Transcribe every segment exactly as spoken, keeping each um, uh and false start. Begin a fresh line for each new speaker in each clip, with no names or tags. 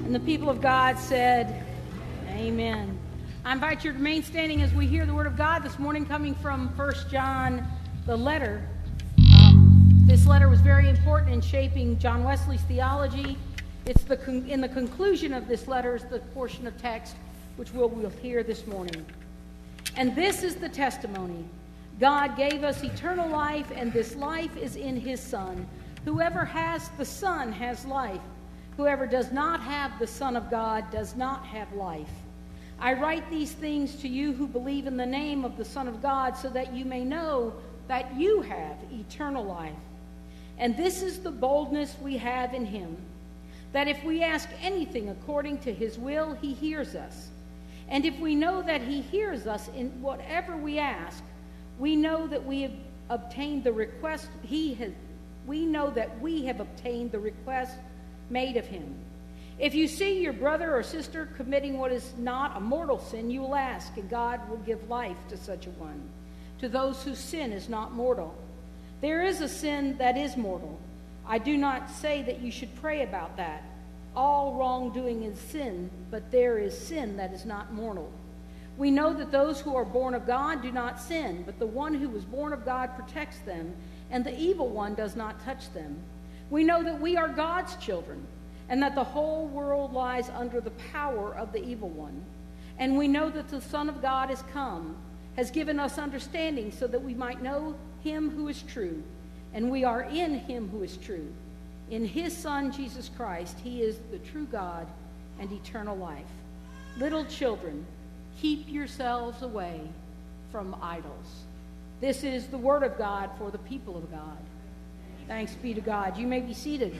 And the people of God said, amen. I invite you to remain standing as we hear the word of God this morning coming from First John, the letter. Um, this letter was very important in shaping John Wesley's theology. It's the con- in the conclusion of this letter is the portion of text which we'll, we'll hear this morning. And this is the testimony. God gave us eternal life, and this life is in his Son. Whoever has the Son has life. Whoever does not have the Son of God does not have life. I write these things to you who believe in the name of the Son of God, so that you may know that you have eternal life. And this is the boldness we have in him, that if we ask anything according to his will, he hears us. And if we know that he hears us in whatever we ask, we know that we have obtained the request he has. We know that we have obtained the request made of him. If you see your brother or sister committing what is not a mortal sin, you will ask, and God will give life to such a one, to those whose sin is not mortal. There is a sin that is mortal. I do not say that you should pray about that. All wrongdoing is sin, but there is sin that is not mortal. We know that those who are born of God do not sin, but the one who was born of God protects them, and the evil one does not touch them. We know that we are God's children, and that the whole world lies under the power of the evil one. And we know that the Son of God has come, has given us understanding, so that we might know him who is true. And we are in him who is true. In his Son, Jesus Christ, he is the true God and eternal life. Little children, keep yourselves away from idols. This is the word of God for the people of God. Thanks be to God. You may be seated.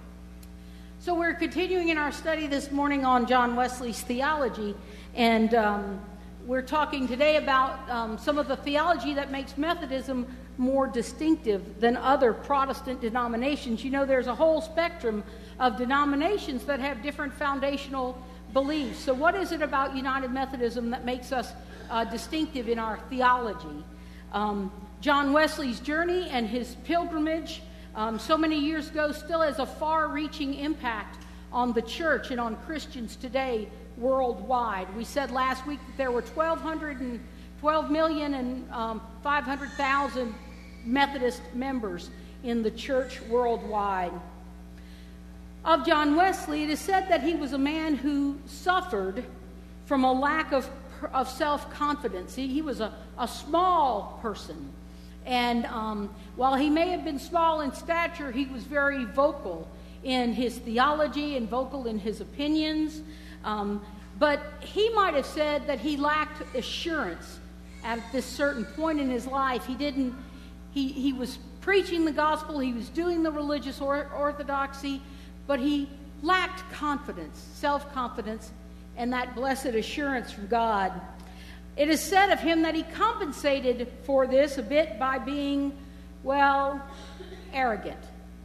So we're continuing in our study this morning on John Wesley's theology, and um, we're talking today about um, some of the theology that makes Methodism more distinctive than other Protestant denominations. You know, there's a whole spectrum of denominations that have different foundational beliefs. So what is it about United Methodism that makes us uh, distinctive in our theology? Um, John Wesley's journey and his pilgrimage um, so many years ago still has a far-reaching impact on the church and on Christians today worldwide. We said last week that there were twelve million and um, five hundred thousand Methodist members in the church worldwide. Of John Wesley, it is said that he was a man who suffered from a lack of, of self-confidence. He, he was a, a small person. And um, while he may have been small in stature, he was very vocal in his theology and vocal in his opinions. Um, but he might have said that he lacked assurance at this certain point in his life. He didn't, he, he was preaching the gospel, he was doing the religious or, orthodoxy, but he lacked confidence, self-confidence, and that blessed assurance from God. It is said of him that he compensated for this a bit by being, well, arrogant.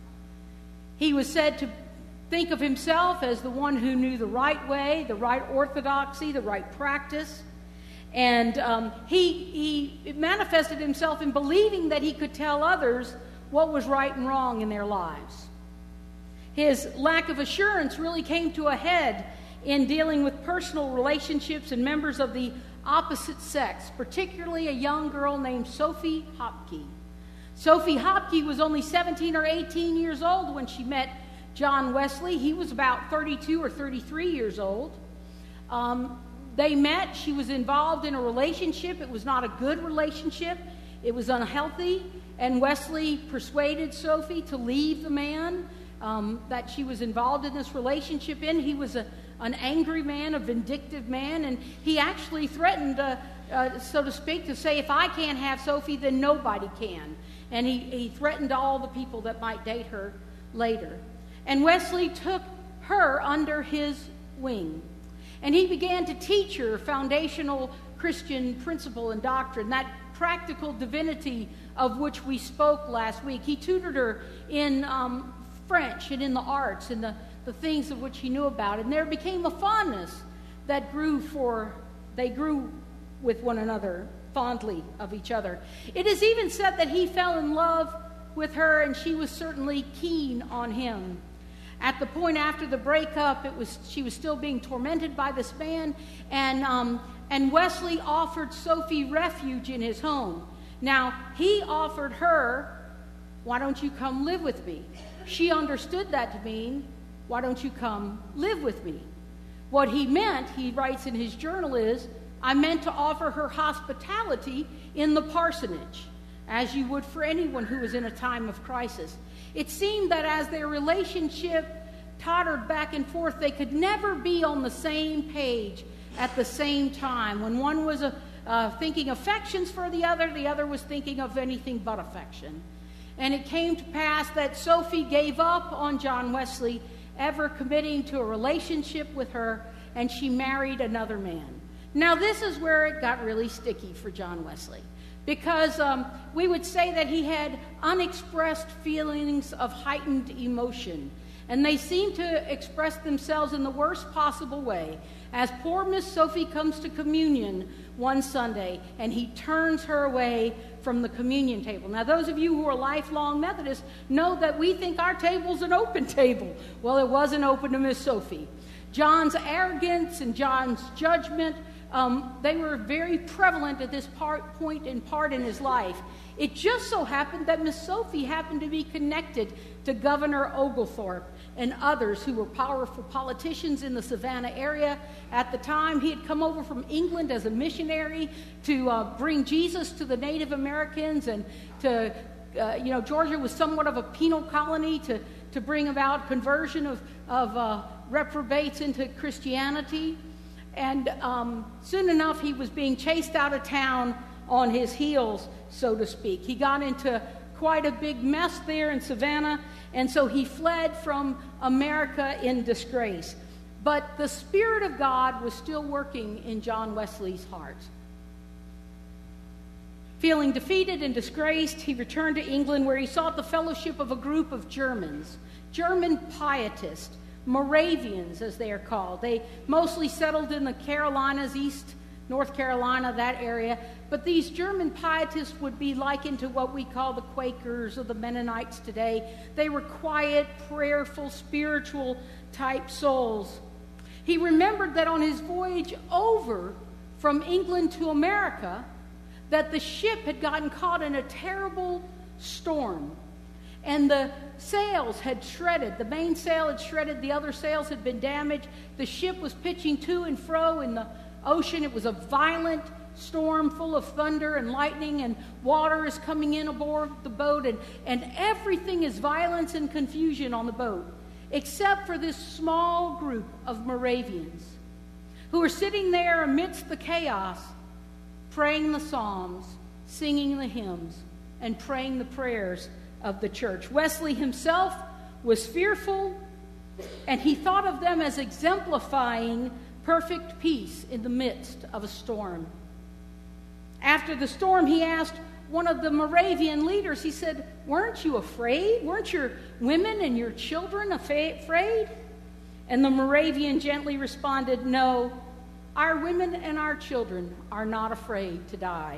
He was said to think of himself as the one who knew the right way, the right orthodoxy, the right practice. And um, he, he manifested himself in believing that he could tell others what was right and wrong in their lives. His lack of assurance really came to a head in dealing with personal relationships and members of the opposite sex, particularly a young girl named Sophie Hopke. Sophie Hopke was only seventeen or eighteen years old when she met John Wesley. He was about thirty-two or thirty-three years old. Um, they met. She was involved in a relationship. It was not a good relationship. It was unhealthy. And Wesley persuaded Sophie to leave the man um, that she was involved in this relationship in. He was a an angry man, a vindictive man, and he actually threatened, uh, uh, so to speak, to say, if I can't have Sophie, then nobody can. And he, he threatened all the people that might date her later. And Wesley took her under his wing, and he began to teach her foundational Christian principle and doctrine, that practical divinity of which we spoke last week. He tutored her in um, French and in the arts and the the things of which he knew about. And there became a fondness that grew for, they grew with one another, fondly of each other. It is even said that he fell in love with her, and she was certainly keen on him. At the point after the breakup, it was she was still being tormented by this man, and um, and Wesley offered Sophie refuge in his home. Now, he offered her, why don't you come live with me? She understood that to mean, why don't you come live with me? What he meant, he writes in his journal, is, I meant to offer her hospitality in the parsonage, as you would for anyone who was in a time of crisis. It seemed that as their relationship tottered back and forth, they could never be on the same page at the same time. When one was a, uh, thinking affections for the other, the other was thinking of anything but affection. And it came to pass that Sophie gave up on John Wesley ever committing to a relationship with her, and she married another man. Now, this is where it got really sticky for John Wesley, because um, we would say that he had unexpressed feelings of heightened emotion, and they seem to express themselves in the worst possible way, as poor Miss Sophie comes to communion one Sunday, and he turns her away from the communion table. Now, those of you who are lifelong Methodists know that we think our table's an open table. Well, it wasn't open to Miss Sophie. John's arrogance and John's judgment, um, they were very prevalent at this part, point and part in his life. It just so happened that Miss Sophie happened to be connected to Governor Oglethorpe and others who were powerful politicians in the Savannah area at the time. He had come over from England as a missionary to uh, bring Jesus to the Native Americans, and to, uh, you know, Georgia was somewhat of a penal colony to, to bring about conversion of, of uh, reprobates into Christianity. And um, soon enough, he was being chased out of town on his heels, so to speak. He got into quite a big mess there in Savannah, and so he fled from America in disgrace. But the Spirit of God was still working in John Wesley's heart. Feeling defeated and disgraced, he returned to England, where he sought the fellowship of a group of Germans, German pietists, Moravians as they are called. They mostly settled in the Carolinas, East North Carolina, that area. But these German pietists would be likened to what we call the Quakers or the Mennonites today. They were quiet, prayerful, spiritual type souls. He remembered that on his voyage over from England to America, that the ship had gotten caught in a terrible storm. And the sails had shredded. The main sail had shredded. The other sails had been damaged. The ship was pitching to and fro in the ocean. It was a violent storm full of thunder and lightning, and water is coming in aboard the boat, and, and everything is violence and confusion on the boat, except for this small group of Moravians who are sitting there amidst the chaos, praying the Psalms, singing the hymns, and praying the prayers of the church. Wesley himself was fearful, and he thought of them as exemplifying perfect peace in the midst of a storm. After the storm, he asked one of the Moravian leaders, he said, "Weren't you afraid? Weren't your women and your children afraid?" And the Moravian gently responded, "No, our women and our children are not afraid to die."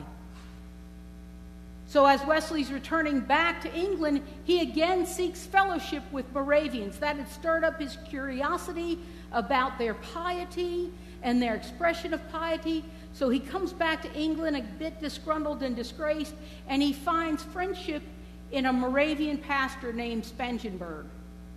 So as Wesley's returning back to England, he again seeks fellowship with Moravians. That had stirred up his curiosity about their piety and their expression of piety. So he comes back to England a bit disgruntled and disgraced, and he finds friendship in a Moravian pastor named Spangenberg.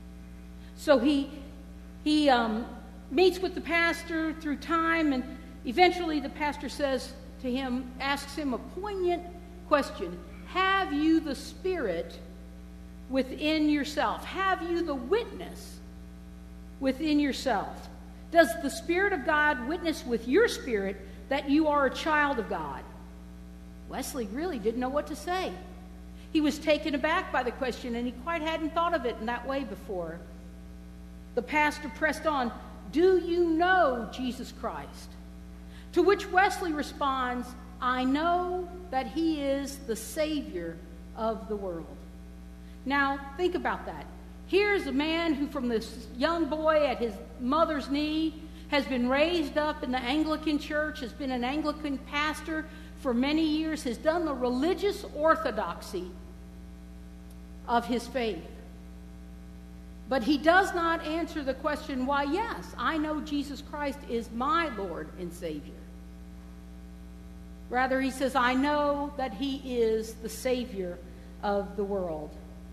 So he, he um, meets with the pastor through time, and eventually the pastor says to him, asks him a poignant question: have you the Spirit within yourself? Have you the witness within yourself? Does the Spirit of God witness with your spirit that you are a child of God? Wesley really didn't know what to say. He was taken aback by the question, and he quite hadn't thought of it in that way before. The pastor pressed on, "Do you know Jesus Christ?" To which Wesley responds, "I know that he is the Savior of the world." Now, think about that. Here's a man who, from this young boy at his mother's knee, has been raised up in the Anglican Church, has been an Anglican pastor for many years, has done the religious orthodoxy of his faith. But he does not answer the question, why, yes, I know Jesus Christ is my Lord and Savior. Rather, he says, I know that he is the Savior of the world.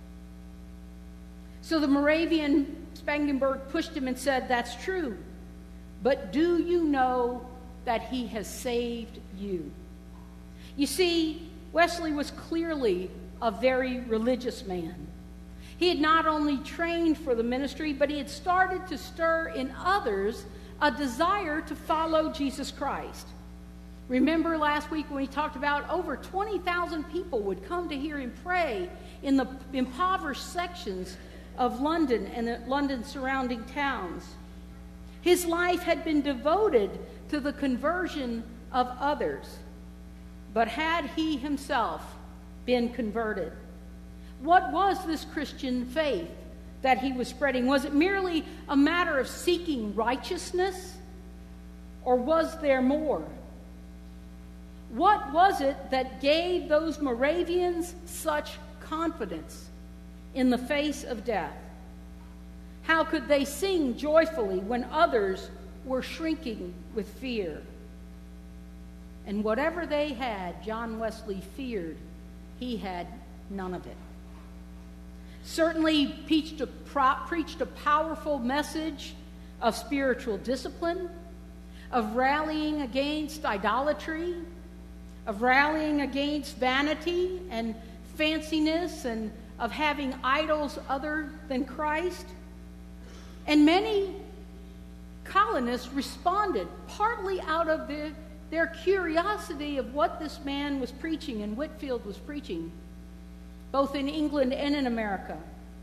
So the Moravian Spangenberg pushed him and said, that's true, but do you know that he has saved you? You see, Wesley was clearly a very religious man. He had not only trained for the ministry, but he had started to stir in others a desire to follow Jesus Christ. Remember last week when we talked about over twenty thousand people would come to hear him pray in the impoverished sections of London and the London surrounding towns. His life had been devoted to the conversion of others. But had he himself been converted? What was this Christian faith that he was spreading? Was it merely a matter of seeking righteousness? Or was there more? What was it that gave those Moravians such confidence in the face of death? How could they sing joyfully when others were shrinking with fear? And whatever they had, John Wesley feared he had none of it. Certainly preached a, pro- preached a powerful message of spiritual discipline, of rallying against idolatry, of rallying against vanity and fanciness, and of having idols other than Christ. And many colonists responded, partly out of the, their curiosity of what this man was preaching and Whitefield was preaching, both in England and in America.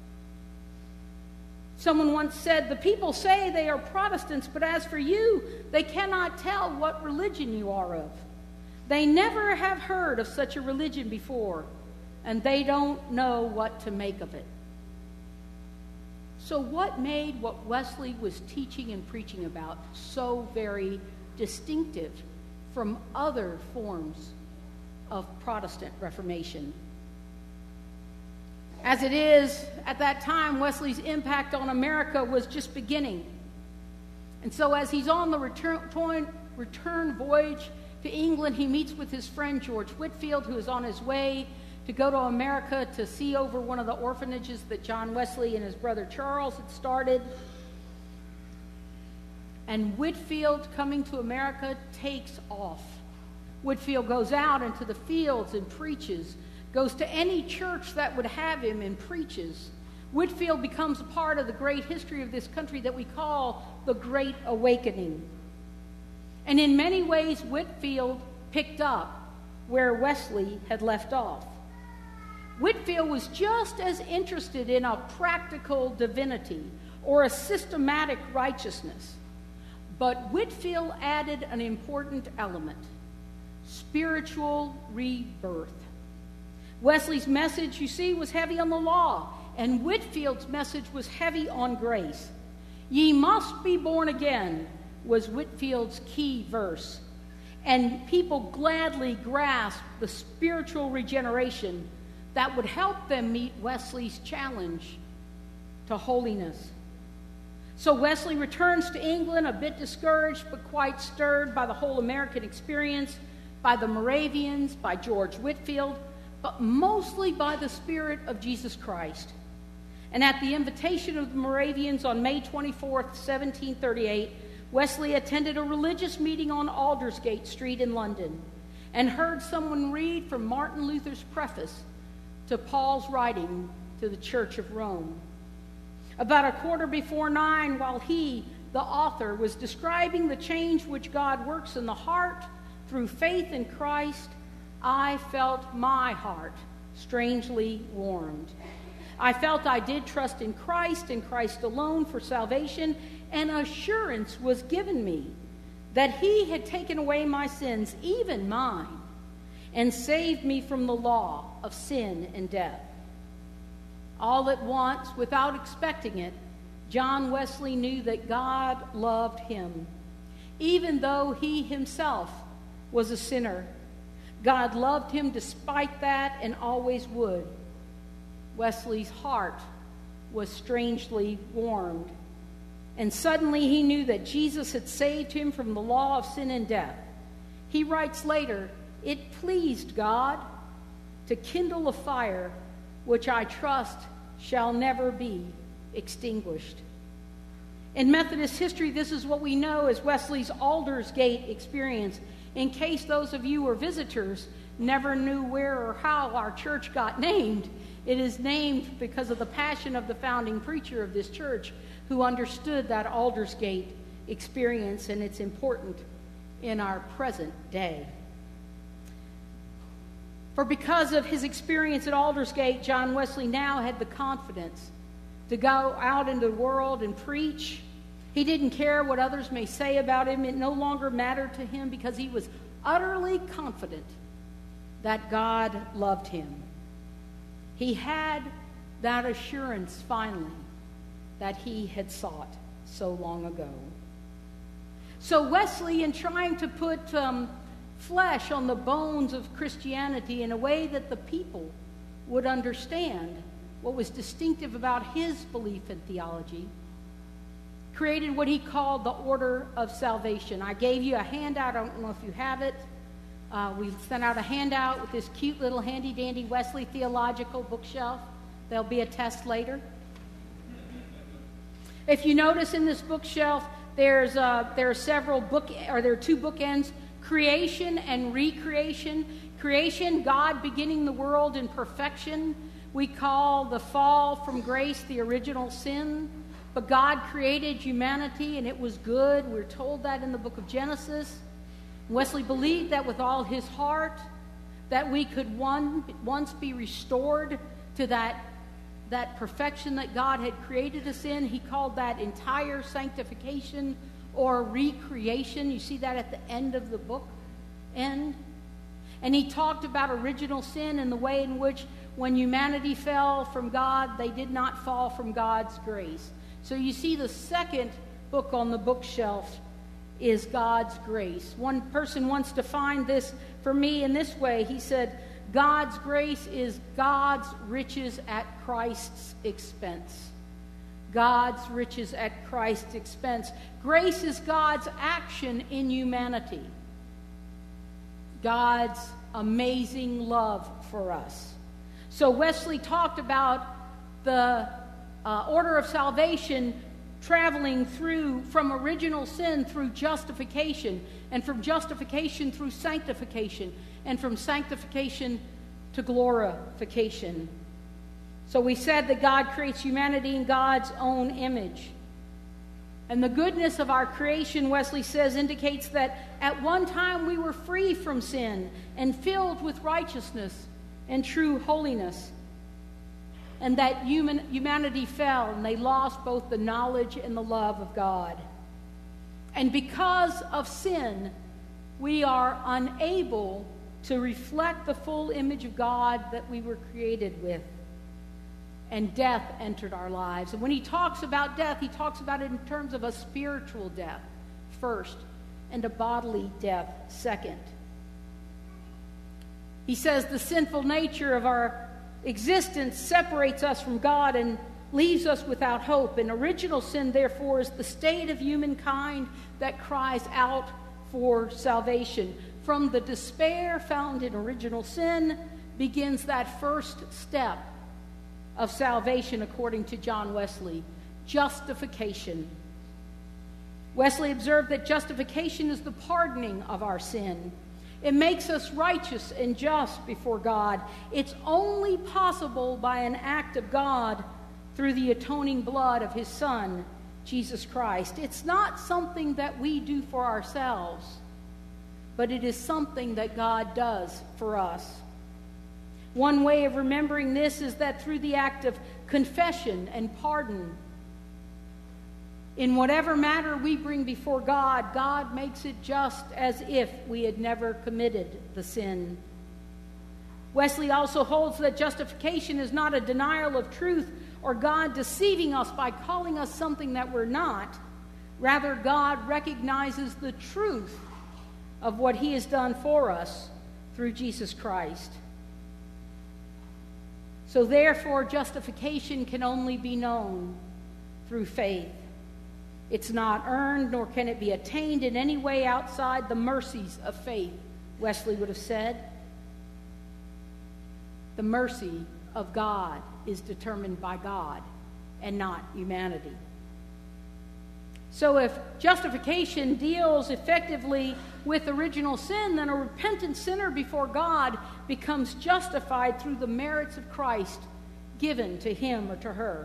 Someone once said, the people say they are Protestants, but as for you, they cannot tell what religion you are of. They never have heard of such a religion before, and they don't know what to make of it. So what made what Wesley was teaching and preaching about so very distinctive from other forms of Protestant Reformation? As it is, at that time, Wesley's impact on America was just beginning. And so as he's on the return, return voyage to England, he meets with his friend George Whitefield, who is on his way to go to America to see over one of the orphanages that John Wesley and his brother Charles had started. And Whitefield, coming to America, takes off. Whitefield goes out into the fields and preaches, goes to any church that would have him and preaches. Whitefield becomes a part of the great history of this country that we call the Great Awakening. And in many ways, Whitefield picked up where Wesley had left off. Whitefield was just as interested in a practical divinity or a systematic righteousness. But Whitefield added an important element: spiritual rebirth. Wesley's message, you see, was heavy on the law, and Whitefield's message was heavy on grace. Ye must be born again was Whitefield's key verse, and people gladly grasped the spiritual regeneration that would help them meet Wesley's challenge to holiness. So Wesley returns to England a bit discouraged, but quite stirred by the whole American experience, by the Moravians, by George Whitefield, but mostly by the Spirit of Jesus Christ. And at the invitation of the Moravians on May twenty-fourth, seventeen thirty-eight, Wesley attended a religious meeting on Aldersgate Street in London and heard someone read from Martin Luther's preface to Paul's writing to the Church of Rome. About a quarter before nine, while he, the author, was describing the change which God works in the heart through faith in Christ, I felt my heart strangely warmed. I felt I did trust in Christ and Christ alone for salvation, and assurance was given me that he had taken away my sins, even mine, and saved me from the law of sin and death. All at once, without expecting it, John Wesley knew that God loved him. Even though he himself was a sinner, God loved him despite that and always would. Wesley's heart was strangely warmed. And suddenly he knew that Jesus had saved him from the law of sin and death. He writes later, "It pleased God to kindle a fire which I trust shall never be extinguished." In Methodist history, this is what we know as Wesley's Aldersgate experience. In case those of you who are visitors never knew where or how our church got named, it is named because of the passion of the founding preacher of this church who understood that Aldersgate experience, and it's important in our present day. For because of his experience at Aldersgate, John Wesley now had the confidence to go out into the world and preach. He didn't care what others may say about him. It no longer mattered to him because he was utterly confident that God loved him. He had that assurance finally that he had sought so long ago. So Wesley, in trying to put um, flesh on the bones of Christianity in a way that the people would understand what was distinctive about his belief in theology, created what he called the Order of Salvation. I gave you a handout. I don't know if you have it. Uh, we sent out a handout with this cute little handy-dandy Wesley theological bookshelf. There'll be a test later. If you notice in this bookshelf, there's uh, there are several book, or there are two bookends: creation and recreation. Creation, God beginning the world in perfection. We call the fall from grace the original sin. But God created humanity, and it was good. We're told that in the book of Genesis. Wesley believed that with all his heart, that we could one once be restored to that, that perfection that God had created us in. He called that entire sanctification or recreation. You see that at the end of the book end. And he talked about original sin and the way in which when humanity fell from God, they did not fall from God's grace. So you see the second book on the bookshelf is God's grace. One person once defined this for me in this way. He said, God's grace is God's riches at Christ's expense. God's riches at Christ's expense. Grace is God's action in humanity. God's amazing love for us. So Wesley talked about the uh, order of salvation traveling through from original sin through justification, and from justification through sanctification, and from sanctification to glorification. So we said that God creates humanity in God's own image. And the goodness of our creation, Wesley says, indicates that at one time we were free from sin and filled with righteousness and true holiness. And that human, humanity fell, and they lost both the knowledge and the love of God. And because of sin, we are unable to reflect the full image of God that we were created with. And death entered our lives. And when he talks about death, he talks about it in terms of a spiritual death first, and a bodily death second. He says the sinful nature of our existence separates us from God and leaves us without hope. And original sin, therefore, is the state of humankind that cries out for salvation. From the despair found in original sin begins that first step of salvation, according to John Wesley, justification. Wesley observed that justification is the pardoning of our sin. It makes us righteous and just before God. It's only possible by an act of God through the atoning blood of his Son, Jesus Christ. It's not something that we do for ourselves, but it is something that God does for us. One way of remembering this is that through the act of confession and pardon, in whatever matter we bring before God, God makes it just as if we had never committed the sin. Wesley also holds that justification is not a denial of truth or God deceiving us by calling us something that we're not. Rather, God recognizes the truth of what he has done for us through Jesus Christ. So therefore, justification can only be known through faith. It's not earned, nor can it be attained in any way outside the mercies of faith, Wesley would have said. The mercy of God is determined by God and not humanity. So if justification deals effectively with original sin, then a repentant sinner before God becomes justified through the merits of Christ given to him or to her.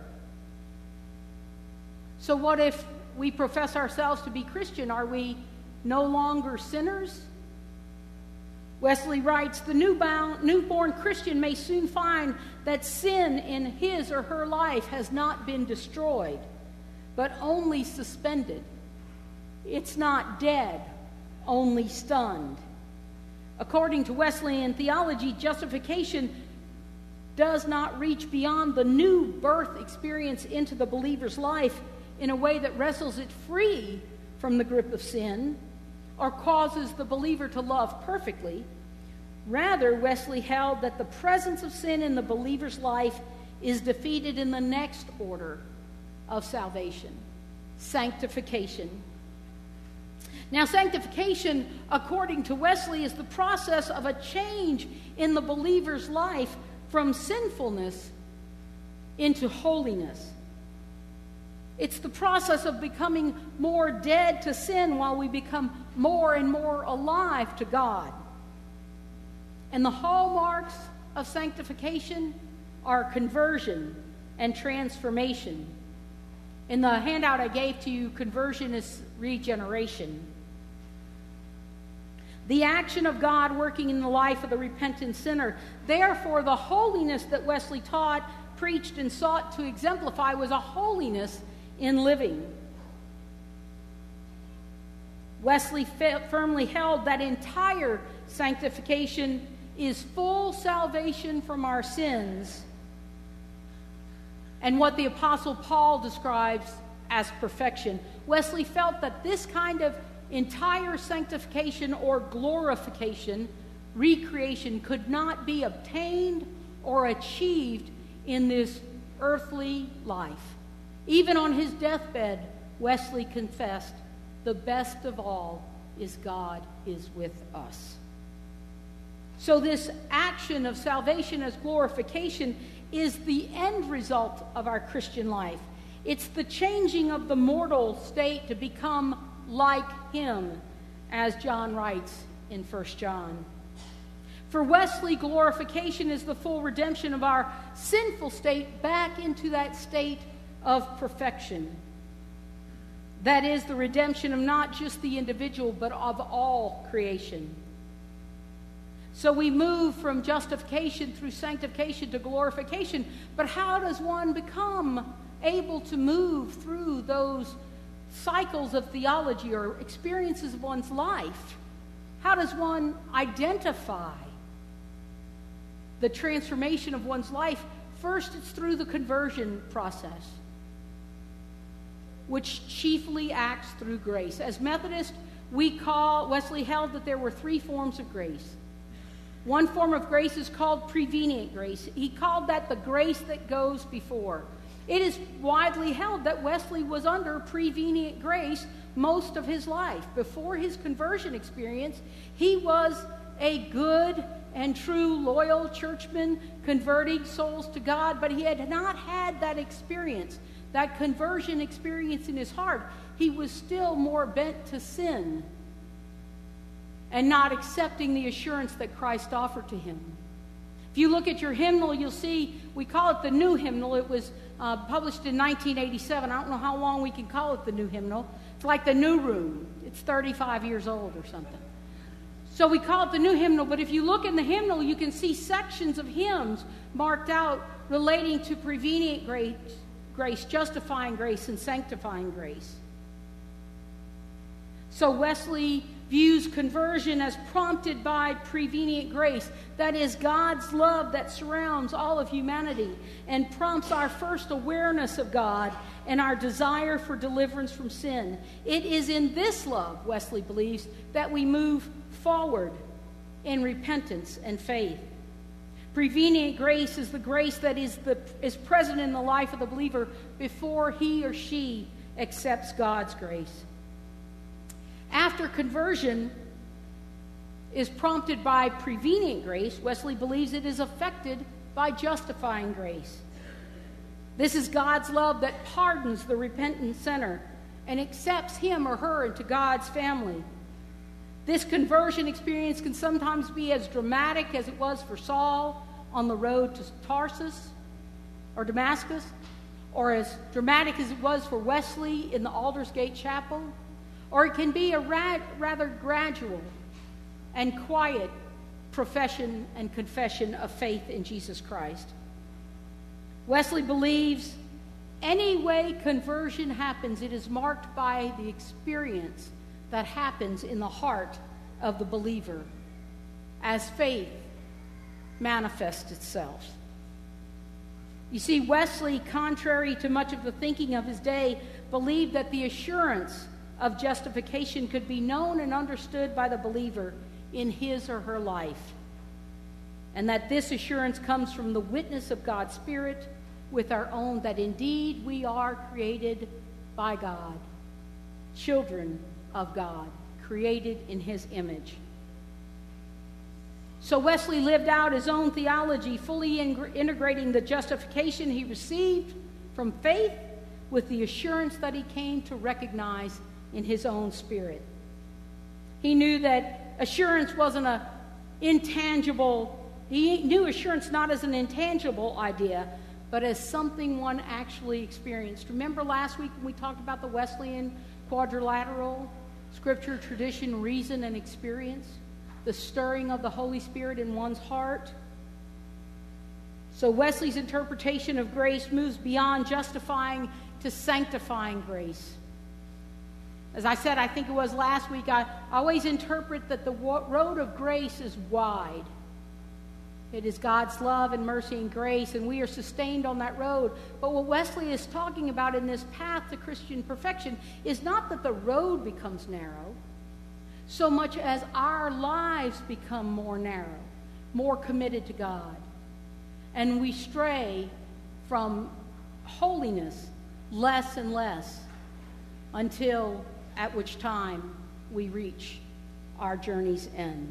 So what if we profess ourselves to be Christian? Are we no longer sinners? Wesley writes, the newbound, newborn Christian may soon find that sin in his or her life has not been destroyed, but only suspended. It's not dead, only stunned. According to Wesleyan theology, justification does not reach beyond the new birth experience into the believer's life in a way that wrestles it free from the grip of sin or causes the believer to love perfectly. Rather, Wesley held that the presence of sin in the believer's life is defeated in the next order of salvation, sanctification. Now, sanctification, according to Wesley, is the process of a change in the believer's life from sinfulness into holiness. It's the process of becoming more dead to sin while we become more and more alive to God. And the hallmarks of sanctification are conversion and transformation. In the handout I gave to you, conversion is regeneration. The action of God working in the life of the repentant sinner. Therefore, the holiness that Wesley taught, preached, and sought to exemplify was a holiness in living. Wesley firmly held that entire sanctification is full salvation from our sins and what the Apostle Paul describes as perfection. Wesley felt that this kind of entire sanctification or glorification, recreation, could not be obtained or achieved in this earthly life. Even on his deathbed, Wesley confessed, the best of all is God is with us. So this action of salvation as glorification is the end result of our Christian life. It's the changing of the mortal state to become like him, as John writes in First John. For Wesley, glorification is the full redemption of our sinful state back into that state of perfection. That is the redemption of not just the individual, but of all creation. So we move from justification through sanctification to glorification. But how does one become able to move through those cycles of theology or experiences of one's life? How does one identify the transformation of one's life? First, it's through the conversion process, which chiefly acts through grace. As Methodists, we call, Wesley held that there were three forms of grace. One form of grace is called prevenient grace. He called that the grace that goes before. It is widely held that Wesley was under prevenient grace most of his life. Before his conversion experience, he was a good and true loyal churchman, converting souls to God, but he had not had that experience, that conversion experience in his heart. He was still more bent to sin and not accepting the assurance that Christ offered to him. If you look at your hymnal, you'll see we call it the New Hymnal. It was uh, published in nineteen eighty-seven. I don't know how long we can call it the New Hymnal. It's like the New Room. It's thirty-five years old or something. So we call it the New Hymnal, but if you look in the hymnal, you can see sections of hymns marked out relating to prevenient grace, grace, justifying grace, and sanctifying grace. So Wesley views conversion as prompted by prevenient grace. That is God's love that surrounds all of humanity and prompts our first awareness of God and our desire for deliverance from sin. It is in this love, Wesley believes, that we move forward in repentance and faith. Prevenient grace is the grace that is, the, is present in the life of the believer before he or she accepts God's grace. After conversion is prompted by prevenient grace, Wesley believes it is affected by justifying grace. This is God's love that pardons the repentant sinner and accepts him or her into God's family. This conversion experience can sometimes be as dramatic as it was for Saul on the road to Tarsus or Damascus, or as dramatic as it was for Wesley in the Aldersgate Chapel, or it can be a rad, rather gradual and quiet profession and confession of faith in Jesus Christ. Wesley believes any way conversion happens, it is marked by the experience that happens in the heart of the believer as faith manifests itself. You see, Wesley, contrary to much of the thinking of his day, believed that the assurance of justification could be known and understood by the believer in his or her life, and that this assurance comes from the witness of God's Spirit with our own, that indeed we are created by God, children of God, created in his image. So Wesley lived out his own theology, fully in- integrating the justification he received from faith with the assurance that he came to recognize in his own spirit. He knew that assurance wasn't an intangible, he knew assurance not as an intangible idea, but as something one actually experienced. Remember last week when we talked about the Wesleyan quadrilateral, scripture, tradition, reason, and experience? The stirring of the Holy Spirit in one's heart. So Wesley's interpretation of grace moves beyond justifying to sanctifying grace. As I said, I think it was last week, I always interpret that the road of grace is wide. It is God's love and mercy and grace, and we are sustained on that road. But what Wesley is talking about in this path to Christian perfection is not that the road becomes narrow, so much as our lives become more narrow, more committed to God. And we stray from holiness less and less until at which time we reach our journey's end.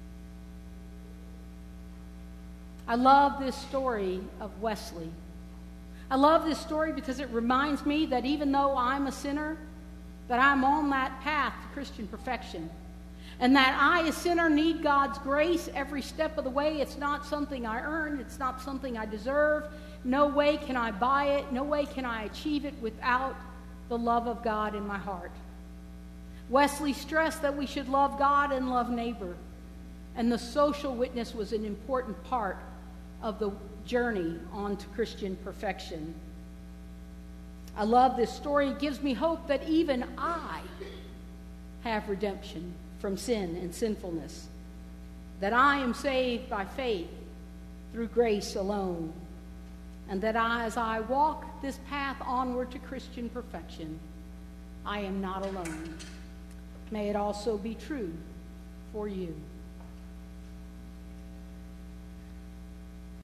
I love this story of Wesley. I love this story because it reminds me that even though I'm a sinner, that I'm on that path to Christian perfection. And that I, a sinner, need God's grace every step of the way. It's not something I earn. It's not something I deserve. No way can I buy it. No way can I achieve it without the love of God in my heart. Wesley stressed that we should love God and love neighbor. And the social witness was an important part of the journey on to Christian perfection. I love this story. It gives me hope that even I have redemption from sin and sinfulness, that I am saved by faith through grace alone, and that I, as I walk this path onward to Christian perfection, I am not alone. May it also be true for you.